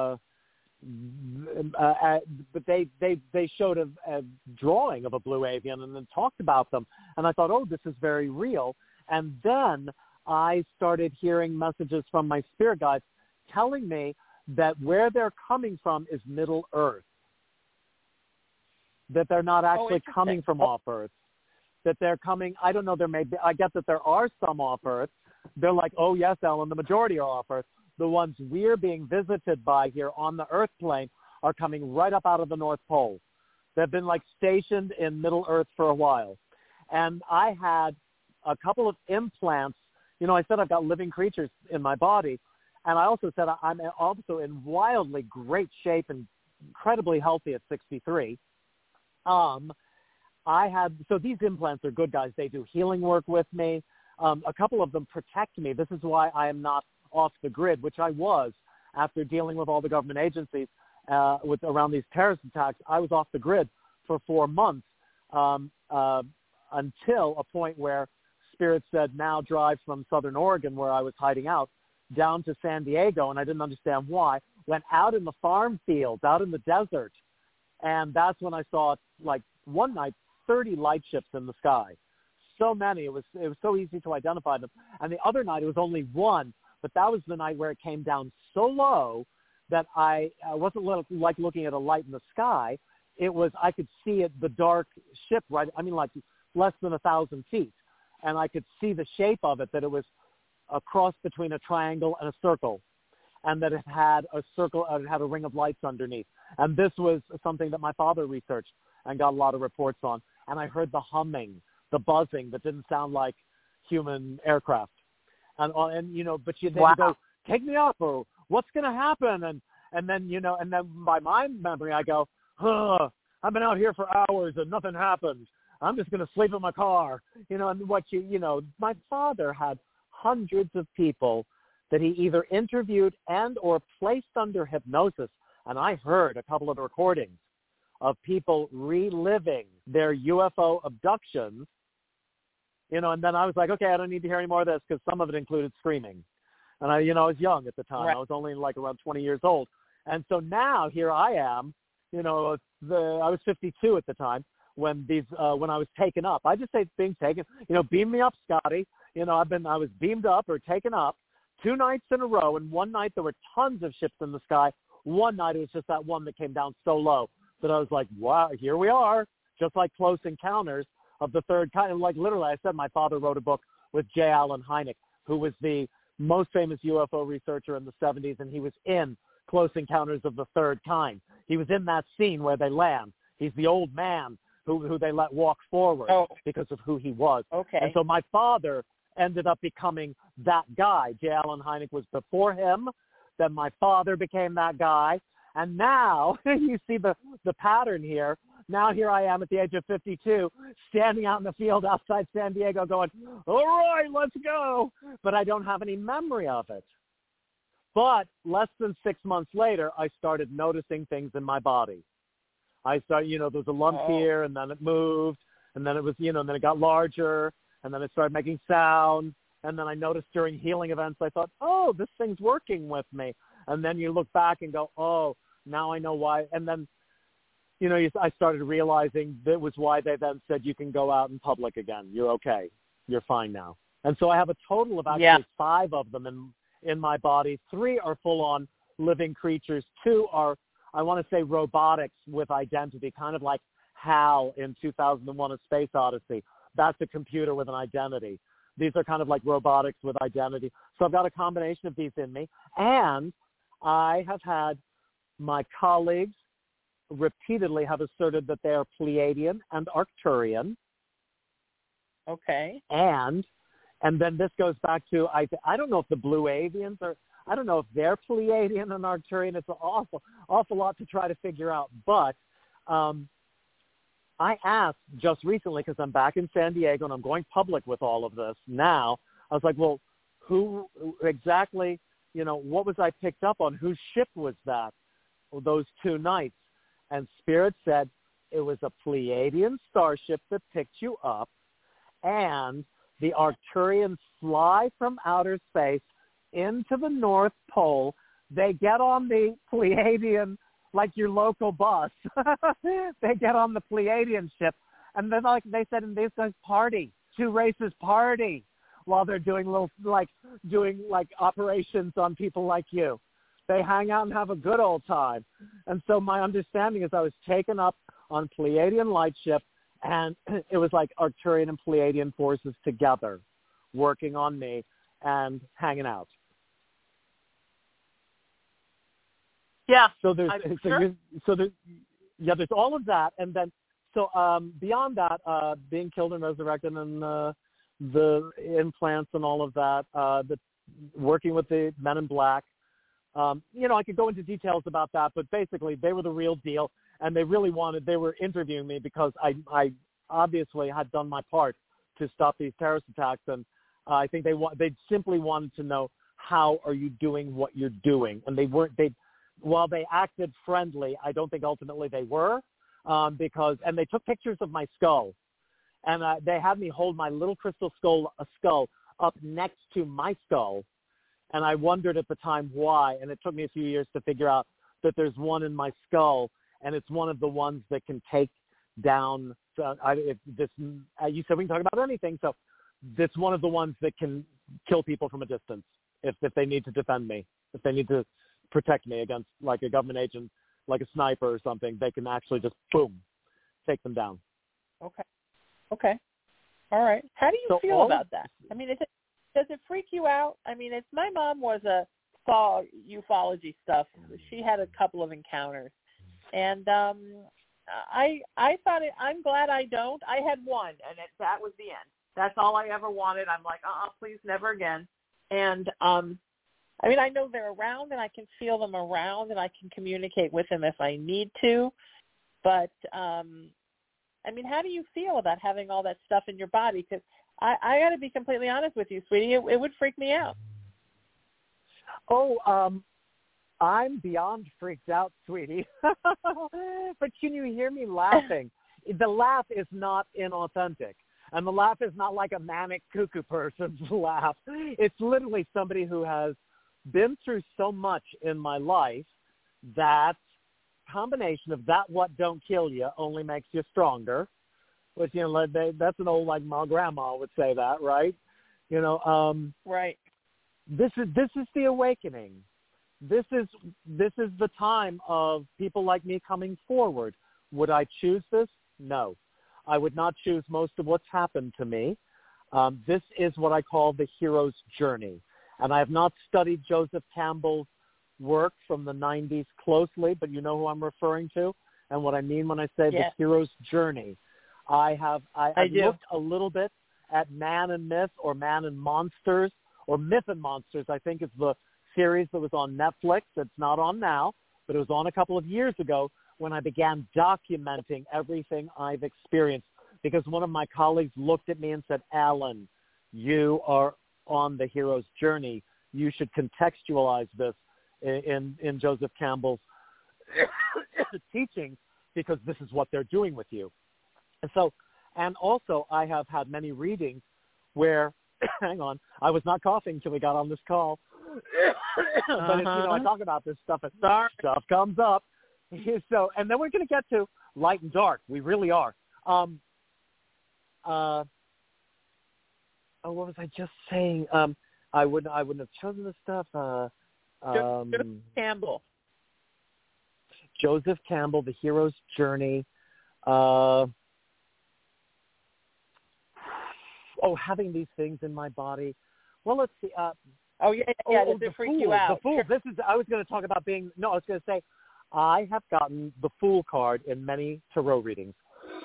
but they showed a drawing of a blue avian and then talked about them, and I thought, oh, this is very real. And then I started hearing messages from my spirit guides telling me that where they're coming from is Middle Earth, that they're not actually coming from off Earth, that they're coming, I don't know, there may be, I get that there are some off Earth. They're like, oh yes, Ellen, the majority are off Earth. The ones we're being visited by here on the Earth plane are coming right up out of the North Pole. They've been like stationed in Middle Earth for a while. And I had a couple of implants. You know, I said I've got living creatures in my body. And I also said I'm also in wildly great shape and incredibly healthy at 63. So these implants are good, guys. They do healing work with me. A couple of them protect me. This is why I am not off the grid, which I was after dealing with all the government agencies around these terrorist attacks. I was off the grid for 4 months until a point where Spirit said, now drive from Southern Oregon, where I was hiding out, down to San Diego, and I didn't understand why. Went out in the farm fields, out in the desert, and that's when I saw, like, one night, 30 light ships in the sky. So many. It was so easy to identify them. And the other night, it was only one, but that was the night where it came down so low that I wasn't like looking at a light in the sky. It was, I could see it, the dark ship, right? I mean, like less than 1,000 feet. And I could see the shape of it, that it was a cross between a triangle and a circle, and that it had a circle, it had a ring of lights underneath. And this was something that my father researched and got a lot of reports on. And I heard the humming, the buzzing that didn't sound like human aircraft. And you know, but you go, take me up, or what's going to happen? And then, you know, and then by my memory, I go, I've been out here for hours and nothing happened. I'm just going to sleep in my car. You know, and my father had hundreds of people that he either interviewed and or placed under hypnosis. And I heard a couple of the recordings of people reliving their UFO abductions, and then I was like, okay, I don't need to hear any more of this because some of it included screaming. And I was young at the time. Right. I was only like around 20 years old. And so now here I am, I was 52 at the time when when I was taken up. I just say being taken, beam me up, Scotty. I was beamed up or taken up 2 nights in a row. And one night there were tons of ships in the sky. One night it was just that one that came down so low that I was like, wow, here we are, just like Close Encounters of the Third Kind. And like literally, I said my father wrote a book with J. Allen Hynek, who was the most famous UFO researcher in the 70s, and he was in Close Encounters of the Third Kind. He was in that scene where they land. He's the old man who they let walk forward because of who he was. Okay. And so my father ended up becoming that guy. J. Allen Hynek was before him. Then my father became that guy. And now you see the pattern here. Now here I am at the age of 52, standing out in the field outside San Diego going, all right, let's go. But I don't have any memory of it. But less than 6 months later, I started noticing things in my body. I started, there's a lump here, and then it moved, and then it was, and then it got larger, and then it started making sound. And then I noticed during healing events, I thought, oh, this thing's working with me. And then you look back and go, oh, now I know why. And then, I started realizing that was why they then said you can go out in public again. You're okay. You're fine now. And so I have a total of actually 5 of them in my body. 3 are full-on living creatures. 2 are, I want to say, robotics with identity, kind of like HAL in 2001: A Space Odyssey. That's a computer with an identity. These are kind of like robotics with identity. So I've got a combination of these in me. And I have had my colleagues repeatedly have asserted that they are Pleiadian and Arcturian. Okay. And then this goes back to, I don't know if the Blue Avians are, I don't know if they're Pleiadian and Arcturian. It's an awful lot to try to figure out. But I asked just recently, because I'm back in San Diego and I'm going public with all of this now, I was like, well, who exactly, what was I picked up on? Whose ship was that those 2 nights? And Spirit said it was a Pleiadian starship that picked you up, and the Arcturians fly from outer space into the North Pole. They get on the Pleiadian, like your local bus. They get on the Pleiadian ship, and then they said, and these guys party, 2 races party, while they're doing operations on people like you. They hang out and have a good old time. And so my understanding is I was taken up on Pleiadian light ship, and it was like Arcturian and Pleiadian forces together working on me and hanging out. Yeah. So there's all of that, and then beyond that, being killed and resurrected, and the implants and all of that, the working with the Men in Black. I could go into details about that, but basically they were the real deal, and they were interviewing me because I obviously had done my part to stop these terrorist attacks, and I think they simply wanted to know, how are you doing what you're doing? And while they acted friendly, I don't think ultimately they were, and they took pictures of my skull, and they had me hold my little crystal skull up next to my skull. And I wondered at the time why, and it took me a few years to figure out that there's one in my skull, and it's one of the ones that can take down. You said we can talk about anything, so it's one of the ones that can kill people from a distance if they need to defend me, if they need to protect me against like a government agent, like a sniper or something. They can actually just boom, take them down. Okay. All right. How do you feel about that? I mean, does it freak you out? I mean, my mom saw ufology stuff. She had a couple of encounters, and I thought I'm glad I don't. I had one, and that was the end. That's all I ever wanted. I'm like, please, never again. And I mean, I know they're around, and I can feel them around, and I can communicate with them if I need to. But I mean, how do you feel about having all that stuff in your body? Because I got to be completely honest with you, sweetie. It would freak me out. I'm beyond freaked out, sweetie. But can you hear me laughing? The laugh is not inauthentic. And the laugh is not like a manic cuckoo person's laugh. It's literally somebody who has been through so much in my life that combination of that what don't kill you only makes you stronger. Which, you know, that's an old, like, my grandma would say that, right? You know, right. This is the awakening. This is the time of people like me coming forward. Would I choose this? No. I would not choose most of what's happened to me. This is what I call the hero's journey. And I have not studied Joseph Campbell's work from the 90s closely, but you know who I'm referring to and what I mean when I say the hero's journey. I looked a little bit at Man and Myth or Man and Monsters or Myth and Monsters, I think is the series that was on Netflix. It's not on now, but it was on a couple of years ago when I began documenting everything I've experienced, because one of my colleagues looked at me and said, Alan, you are on the hero's journey. You should contextualize this in Joseph Campbell's teachings, because this is what they're doing with you. And also I have had many readings where, hang on, I was not coughing until we got on this call. But you know, I talk about this stuff and stuff comes up. So, and then we're going to get to light and dark. We really are. What was I just saying? I wouldn't have chosen this stuff. Joseph Campbell. Joseph Campbell, The Hero's Journey. Having these things in my body. Well, let's see. Does it freak you out? The Fool. I was going to talk about I was going to say, I have gotten the Fool card in many tarot readings.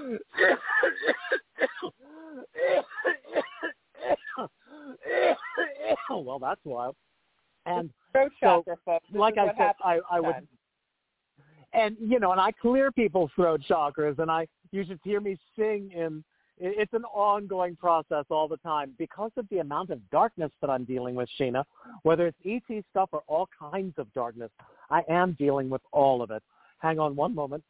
Well, that's wild. And throat chakra, folks. Like I said, I would, and you know, and I clear people's throat chakras, and you should hear me sing it's an ongoing process all the time because of the amount of darkness that I'm dealing with, Sheena. Whether it's ET stuff or all kinds of darkness, I am dealing with all of it. Hang on one moment.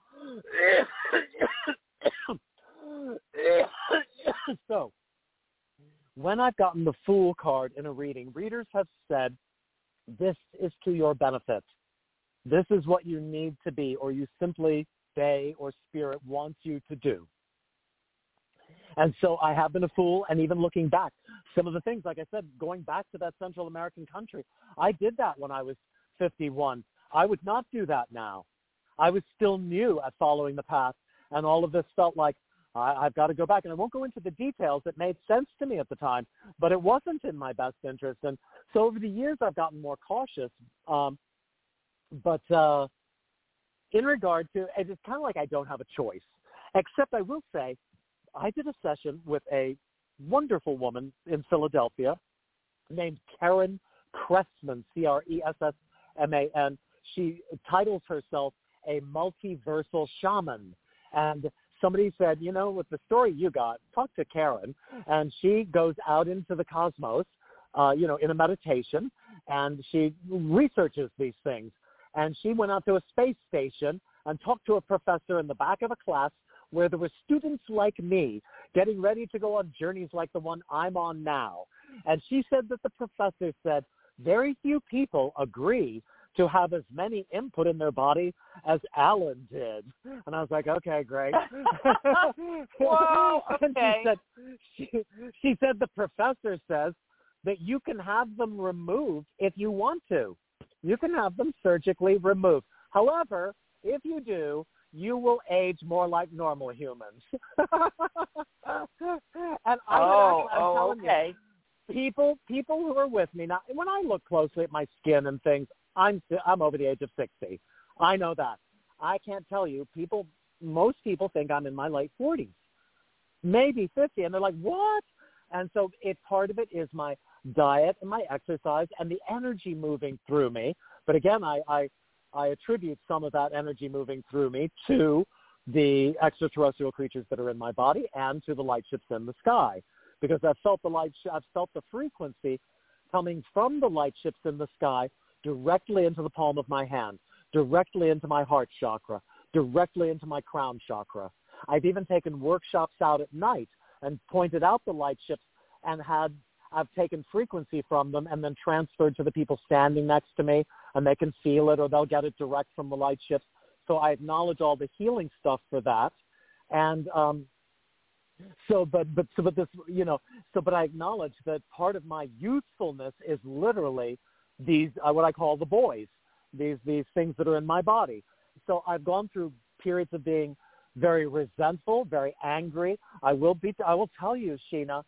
So, when I've gotten the Fool card in a reading, readers have said, this is to your benefit. This is what you need to be, or you simply, they or spirit wants you to do. And so I have been a fool, and even looking back, some of the things, like I said, going back to that Central American country, I did that when I was 51. I would not do that now. I was still new at following the path, and all of this felt like I've got to go back. And I won't go into the details. It made sense to me at the time, but it wasn't in my best interest. And so over the years, I've gotten more cautious. But in regard to, it's kind of like I don't have a choice, except I will say, I did a session with a wonderful woman in Philadelphia named Karen Cressman, Cressman. She titles herself a multiversal shaman. And somebody said, you know, with the story you got, talk to Karen. And she goes out into the cosmos, in a meditation, and she researches these things. And she went out to a space station and talked to a professor in the back of a class where there were students like me getting ready to go on journeys like the one I'm on now. And she said that the professor said, very few people agree to have as many input in their body as Alan did. And I was like, okay, great. Whoa, okay. And she said the professor says that you can have them removed if you want to. You can have them surgically removed. However, if you do, you will age more like normal humans. And I'm telling you, people who are with me now, when I look closely at my skin and things, I'm over the age of 60. I know that. I can't tell you. Most people think I'm in my late 40s, maybe 50, and they're like, what? And so part of it is my diet and my exercise and the energy moving through me. But again, I attribute some of that energy moving through me to the extraterrestrial creatures that are in my body and to the light ships in the sky, because I've felt the frequency coming from the light ships in the sky directly into the palm of my hand, directly into my heart chakra, directly into my crown chakra. I've even taken workshops out at night and pointed out the light ships and I've taken frequency from them and then transferred to the people standing next to me, and they can feel it or they'll get it direct from the light ships. So I acknowledge all the healing stuff for that. And but I acknowledge that part of my youthfulness is literally these, what I call the boys, these things that are in my body. So I've gone through periods of being very resentful, very angry. I will tell you, Sheena,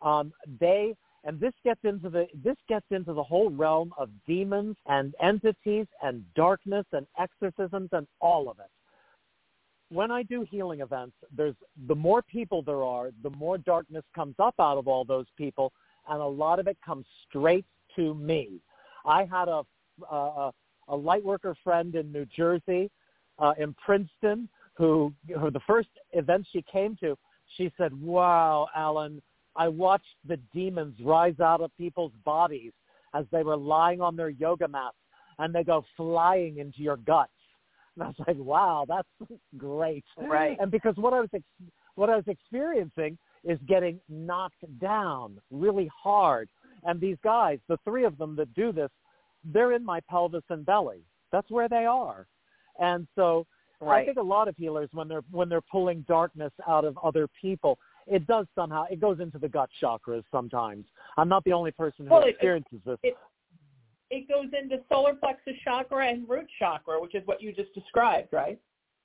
this gets into the whole realm of demons and entities and darkness and exorcisms and all of it. When I do healing events, the more people there are, the more darkness comes up out of all those people, and a lot of it comes straight to me. I had a light worker friend in New Jersey, in Princeton, who the first event she came to, she said, "Wow, Alan, I watched the demons rise out of people's bodies as they were lying on their yoga mats, and they go flying into your guts." And I was like, "Wow, that's great!" Right. And because what I was experiencing is getting knocked down really hard, and these guys, the three of them that do this, they're in my pelvis and belly. That's where they are, and so. Right. I think a lot of healers, when they're pulling darkness out of other people, it goes into the gut chakras sometimes. I'm not the only person who experiences this. It goes into solar plexus chakra and root chakra, which is what you just described, right?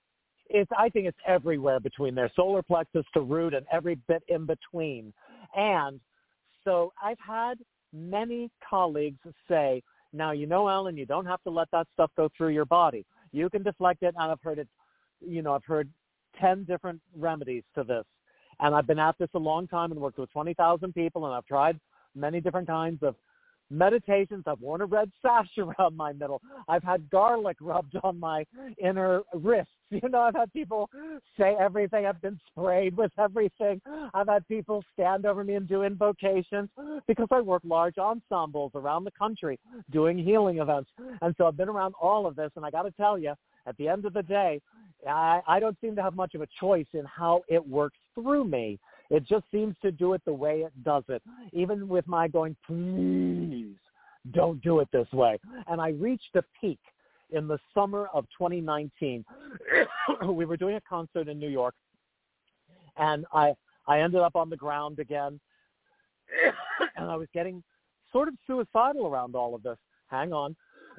I think it's everywhere between there, solar plexus to root and every bit in between. And so I've had many colleagues say, "Now, Alan, you don't have to let that stuff go through your body. You can deflect it," and I've heard it, I've heard 10 different remedies to this. And I've been at this a long time and worked with 20,000 people, and I've tried many different kinds of meditations. I've worn a red sash around my middle. I've had garlic rubbed on my inner wrists. I've had people say everything. I've been sprayed with everything. I've had people stand over me and do invocations because I work large ensembles around the country doing healing events. And so I've been around all of this, and I got to tell you, at the end of the day, I don't seem to have much of a choice in how it works through me. It just seems to do it the way it does it, even with my going, "Please don't do it this way." And I reached a peak in the summer of 2019. We were doing a concert in New York, and I ended up on the ground again, and I was getting sort of suicidal around all of this. Hang on.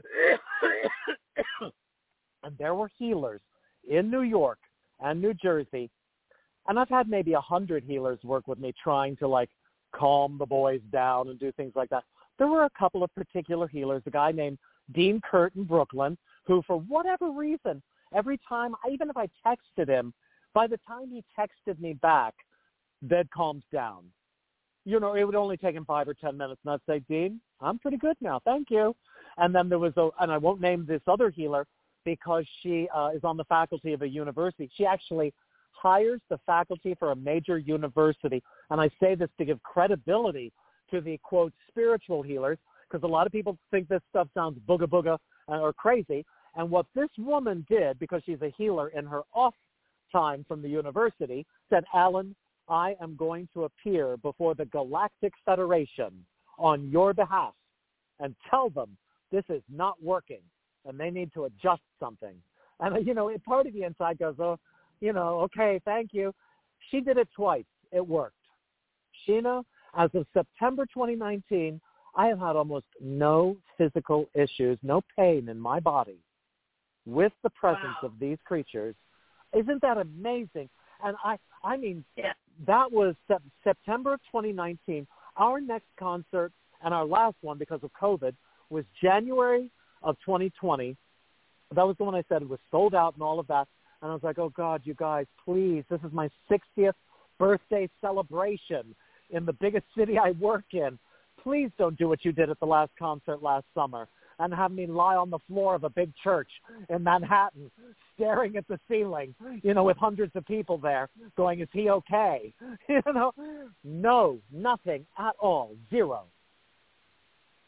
And there were healers in New York and New Jersey, and I've had maybe 100 healers work with me trying to calm the boys down and do things like that. There were a couple of particular healers, a guy named Dean Kurt in Brooklyn, who for whatever reason, every time, even if I texted him, by the time he texted me back, they'd calmed down. It would only take him 5 or 10 minutes, and I'd say, "Dean, I'm pretty good now, thank you." And then there was and I won't name this other healer because she is on the faculty of a university. She actually hires the faculty for a major university. And I say this to give credibility to the, quote, spiritual healers, because a lot of people think this stuff sounds booga-booga or crazy. And what this woman did, because she's a healer in her off time from the university, said, "Alan, I am going to appear before the Galactic Federation on your behalf and tell them this is not working and they need to adjust something." And, part of the inside goes, "Oh, okay, thank you." She did it twice. It worked. Sheena, as of September 2019, I have had almost no physical issues, no pain in my body with the presence of these creatures. Isn't that amazing? And I mean, that was September of 2019. Our next concert and our last one because of COVID was January of 2020. That was the one I said it was sold out and all of that. And I was like, "Oh, God, you guys, please, this is my 60th birthday celebration in the biggest city I work in. Please don't do what you did at the last concert last summer and have me lie on the floor of a big church in Manhattan staring at the ceiling, with hundreds of people there going, 'Is he okay?' No, nothing at all. Zero."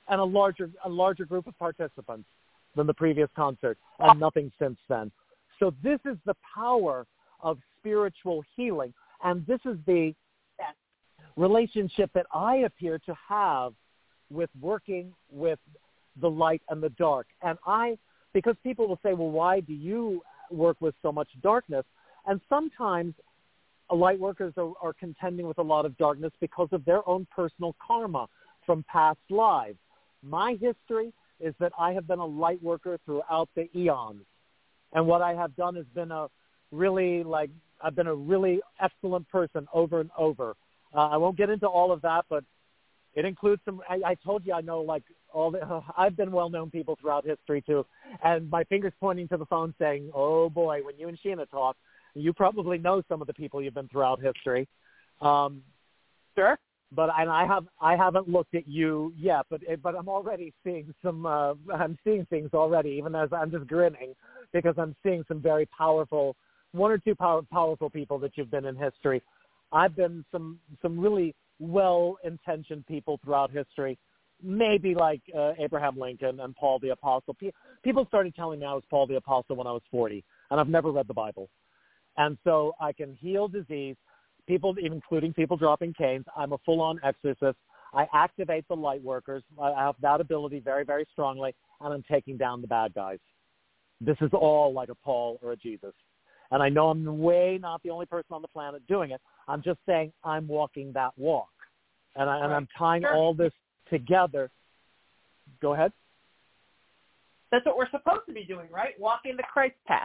and a larger group of participants than the previous concert, and nothing since then. So this is the power of spiritual healing, and this is the relationship that I appear to have with working with the light and the dark. And because people will say, well, why do you work with so much darkness? And sometimes light workers are contending with a lot of darkness because of their own personal karma from past lives. My history is that I have been a light worker throughout the eons. And what I have done has been I've been a really excellent person over and over. I won't get into all of that, but it includes I told you I know I've been well-known people throughout history too. And my finger's pointing to the phone saying, oh boy, when you and Sheena talk, you probably know some of the people you've been throughout history. Sure. But I haven't looked at you yet, but I'm already seeing I'm seeing things already, even as I'm just grinning, because I'm seeing some very powerful, one or two powerful people that you've been in history. I've been some really well-intentioned people throughout history, maybe like Abraham Lincoln and Paul the Apostle. People started telling me I was Paul the Apostle when I was 40, and I've never read the Bible. And so I can heal disease, people, including people dropping canes. I'm a full-on exorcist. I activate the light workers. I have that ability very, very strongly, and I'm taking down the bad guys. This is all like a Paul or a Jesus. And I know I'm way not the only person on the planet doing it. I'm just saying I'm walking that walk. And I'm tying all this together. Go ahead. That's what we're supposed to be doing, right? Walking the Christ path.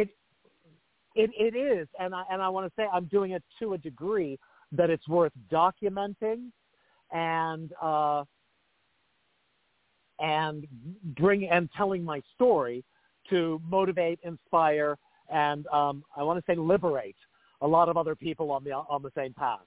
It is, and I want to say I'm doing it to a degree that it's worth documenting and telling my story to motivate, inspire, and I want to say liberate a lot of other people on the same path.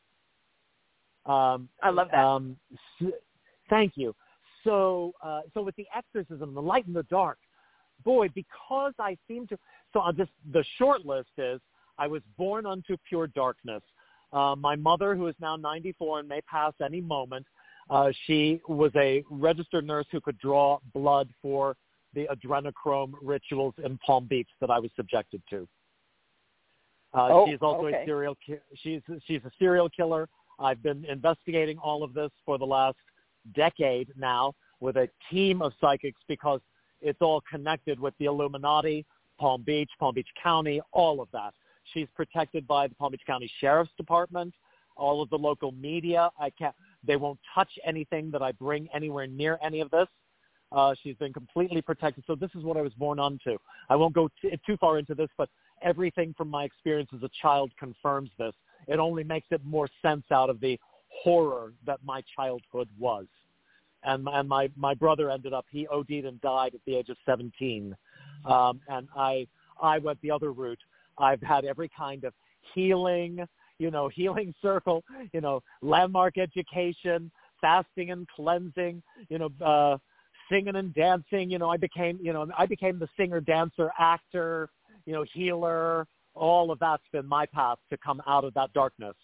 I love that. Thank you. So with the exorcism, the light and the dark, boy, because I seem to. So the short list is I was born unto pure darkness. My mother, who is now 94 and may pass any moment, she was a registered nurse who could draw blood for the adrenochrome rituals in Palm Beach that I was subjected to. She's also a serial. She's a serial killer. I've been investigating all of this for the last decade now with a team of psychics because it's all connected with the Illuminati, Palm Beach County, all of that. She's protected by the Palm Beach County Sheriff's Department, all of the local media. They won't touch anything that I bring anywhere near any of this. She's been completely protected. So this is what I was born onto. I won't go too far into this, but everything from my experience as a child confirms this. It only makes it more sense out of the horror that my childhood was. And my brother ended up, he OD'd and died at the age of 17. And I went the other route. I've had every kind of healing circle, landmark education, fasting and cleansing, singing and dancing. I became the singer, dancer, actor, healer. All of that's been my path to come out of that darkness.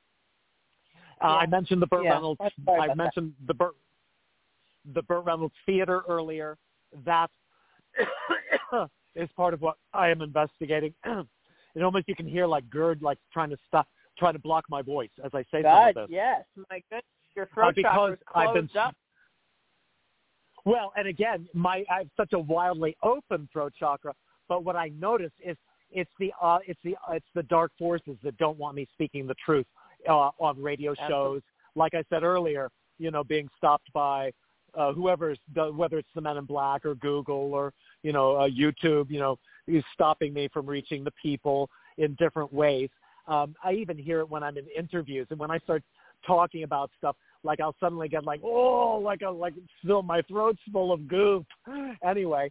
I mentioned the Burt Reynolds. I mentioned the Burt Reynolds Theater earlier. That is part of what I am investigating. Almost you can hear like GERD trying to block my voice as I say some of this. Yes, my goodness, your throat chakra is closed up. Well, and again, I have such a wildly open throat chakra. But what I notice is it's the dark forces that don't want me speaking the truth on radio shows. Like I said earlier, being stopped by whether it's the Men in Black or Google or YouTube, is stopping me from reaching the people in different ways. I even hear it when I'm in interviews, and when I start talking about stuff, like I'll suddenly get like still my throat's full of goop. Anyway,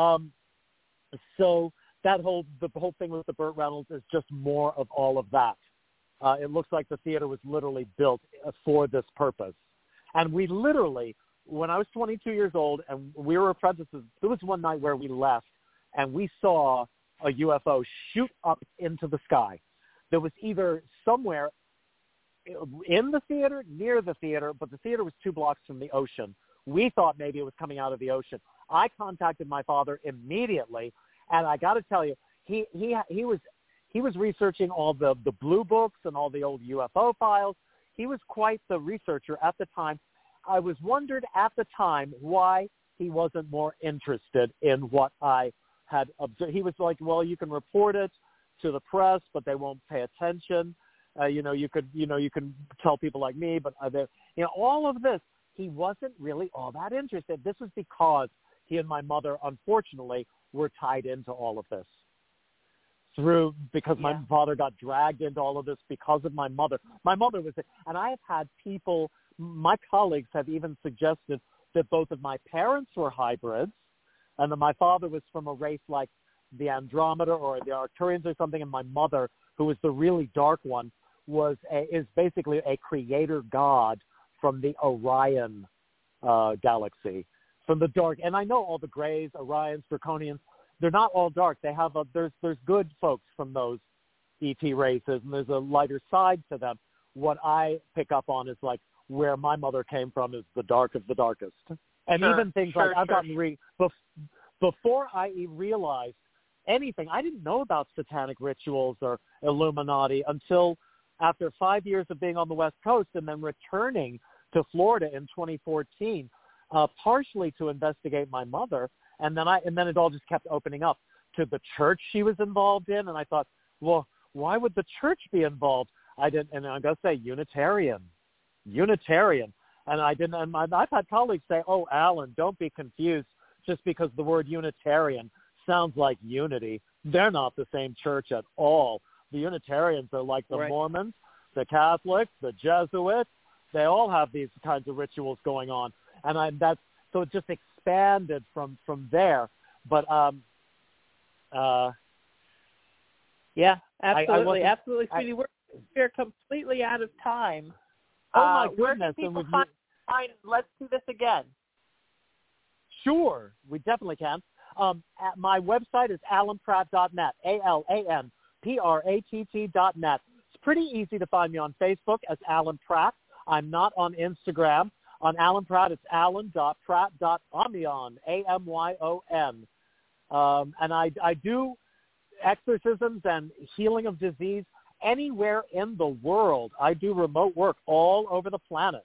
so the whole thing with the Burt Reynolds is just more of all of that. It looks like the theater was literally built for this purpose. And we literally, when I was 22 years old and we were apprentices, there was one night where we left and we saw a UFO shoot up into the sky. There was either somewhere in the theater, near the theater, but the theater was 2 blocks from the ocean We thought maybe it was coming out of the ocean. I contacted my father immediately, and I got to tell you, he was researching all the blue books and all the old UFO files. He was quite the researcher at the time. I was wondered at the time why he wasn't more interested in what I had observed. He was like, well, you can report it to the press, but they won't pay attention. You can tell people like me, but all of this, he wasn't really all that interested. This was because he and my mother, unfortunately, were tied into all of this. Because my father got dragged into all of this because of my mother. My mother was, and I have had people, my colleagues have even suggested that both of my parents were hybrids, and that my father was from a race like the Andromeda or the Arcturians or something, and my mother, who was the really dark one, is basically a creator god from the Orion galaxy, from the dark. And I know all the Greys, Orions, Draconians. They're not all dark. They have there's good folks from those ET races, and there's a lighter side to them. What I pick up on is like where my mother came from is the dark of the darkest. And even things like I've gotten before I realized anything, I didn't know about satanic rituals or Illuminati until after 5 years of being on the West Coast and then returning to Florida in 2014, partially to investigate my mother. And then it all just kept opening up to the church she was involved in. And I thought, well, why would the church be involved? And I'm going to say Unitarian. And I didn't, and I've had colleagues say, oh, Alan, don't be confused just because the word Unitarian sounds like unity. They're not the same church at all. The Unitarians are like the Mormons, the Catholics, the Jesuits. They all have these kinds of rituals going on. So it just expanded from there. But yeah, absolutely, absolutely, sweetie. We're completely out of time. Oh my goodness! Where can people find? Let's do this again. Sure, we definitely can. My website is alanpratt.net. AlanPratt.net. It's pretty easy to find me on Facebook as Alan Pratt. I'm not on Instagram. On Alan Pratt, it's alan.pratt.amyon, AMYON. And I do exorcisms and healing of disease anywhere in the world. I do remote work all over the planet.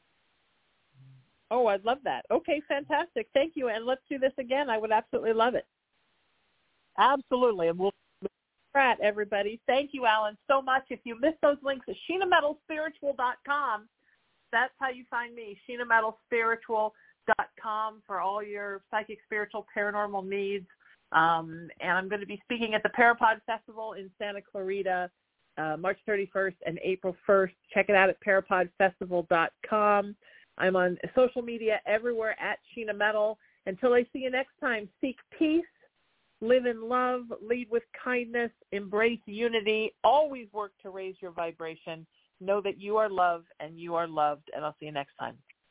Oh, I'd love that. Okay, fantastic. Thank you. And let's do this again. I would absolutely love it. Absolutely. And we'll Pratt, everybody. Thank you, Alan, so much. If you missed those links at SheenaMetalSpiritual.com, that's how you find me, SheenaMetalSpiritual.com for all your psychic, spiritual, paranormal needs. And I'm going to be speaking at the Parapod Festival in Santa Clarita, March 31st and April 1st. Check it out at parapodfestival.com. I'm on social media everywhere at Sheena Metal. Until I see you next time, seek peace, live in love, lead with kindness, embrace unity, always work to raise your vibration. Know that you are loved and you are loved, and I'll see you next time.